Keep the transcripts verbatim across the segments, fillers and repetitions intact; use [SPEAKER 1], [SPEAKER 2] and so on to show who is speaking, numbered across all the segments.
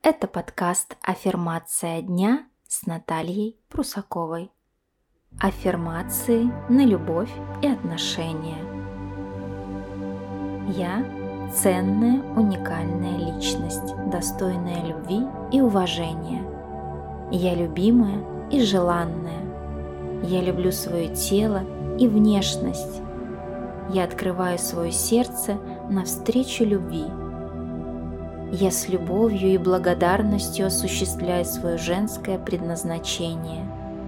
[SPEAKER 1] Это подкаст «Аффирмация дня» с Натальей Прусаковой. Аффирмации на любовь и отношения. Я – ценная, уникальная личность, достойная любви и уважения. Я любимая и желанная. Я люблю свое тело и внешность. Я открываю свое сердце навстречу любви. Я с любовью и благодарностью осуществляю свое женское предназначение.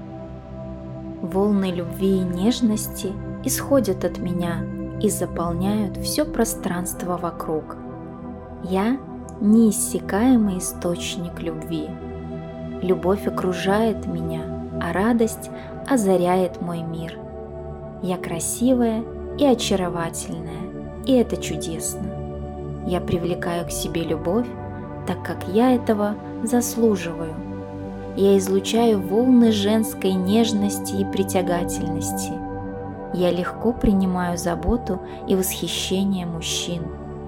[SPEAKER 1] Волны любви и нежности исходят от меня и заполняют все пространство вокруг. Я – неиссякаемый источник любви. Любовь окружает меня, а радость озаряет мой мир. Я красивая и очаровательная, и это чудесно. Я привлекаю к себе любовь, так как я этого заслуживаю. Я излучаю волны женской нежности и притягательности. Я легко принимаю заботу и восхищение мужчин.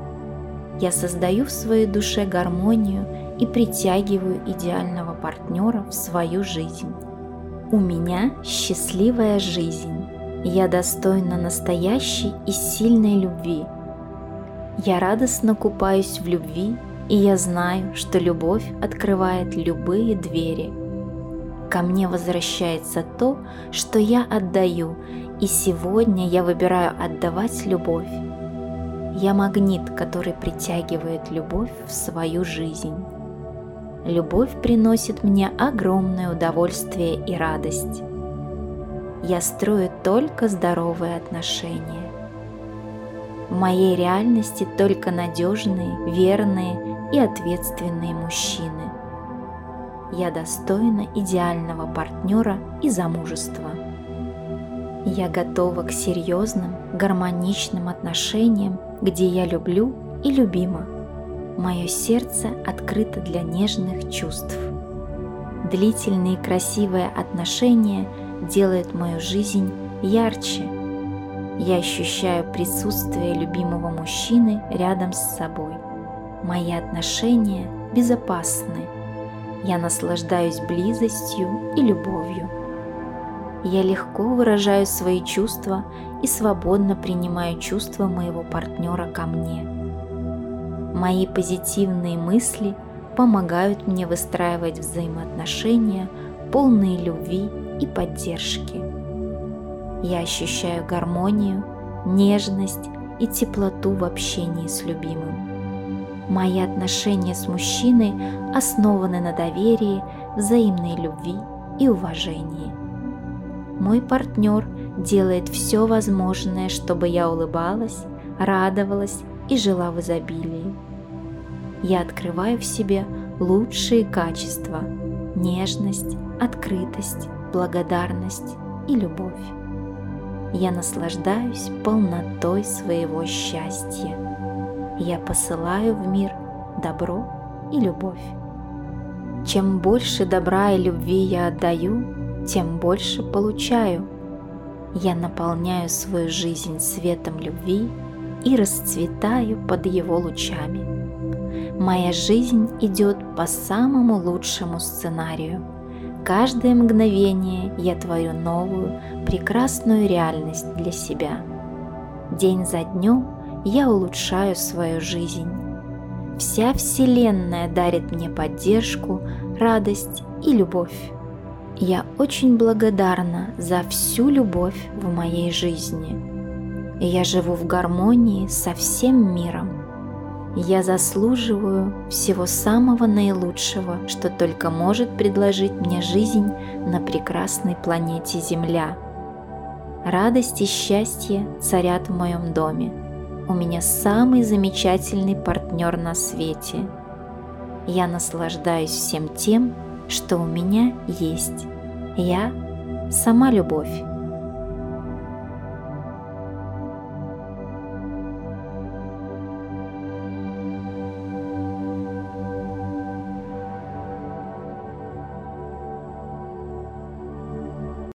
[SPEAKER 1] Я создаю в своей душе гармонию и притягиваю идеального партнера в свою жизнь. У меня счастливая жизнь. Я достойна настоящей и сильной любви. Я радостно купаюсь в любви, и я знаю, что любовь открывает любые двери. Ко мне возвращается то, что я отдаю, и сегодня я выбираю отдавать любовь. Я магнит, который притягивает любовь в свою жизнь. Любовь приносит мне огромное удовольствие и радость. Я строю только здоровые отношения. В моей реальности только надежные, верные и ответственные мужчины. Я достойна идеального партнера и замужества. Я готова к серьезным, гармоничным отношениям, где я люблю и любима. Мое сердце открыто для нежных чувств. Длительные и красивые отношения делают мою жизнь ярче. Я ощущаю присутствие любимого мужчины рядом с собой. Мои отношения безопасны. Я наслаждаюсь близостью и любовью. Я легко выражаю свои чувства и свободно принимаю чувства моего партнера ко мне. Мои позитивные мысли помогают мне выстраивать взаимоотношения, полные любви и поддержки. Я ощущаю гармонию, нежность и теплоту в общении с любимым. Мои отношения с мужчиной основаны на доверии, взаимной любви и уважении. Мой партнер делает все возможное, чтобы я улыбалась, радовалась и жила в изобилии. Я открываю в себе лучшие качества – нежность, открытость, благодарность и любовь. Я наслаждаюсь полнотой своего счастья. Я посылаю в мир добро и любовь. Чем больше добра и любви я отдаю, тем больше получаю. Я наполняю свою жизнь светом любви и расцветаю под его лучами. Моя жизнь идет по самому лучшему сценарию. Каждое мгновение я творю новую, прекрасную реальность для себя. День за днем я улучшаю свою жизнь. Вся Вселенная дарит мне поддержку, радость и любовь. Я очень благодарна за всю любовь в моей жизни. Я живу в гармонии со всем миром. Я заслуживаю всего самого наилучшего, что только может предложить мне жизнь на прекрасной планете Земля. Радость и счастье царят в моем доме. У меня самый замечательный партнер на свете. Я наслаждаюсь всем тем, что у меня есть. Я сама любовь.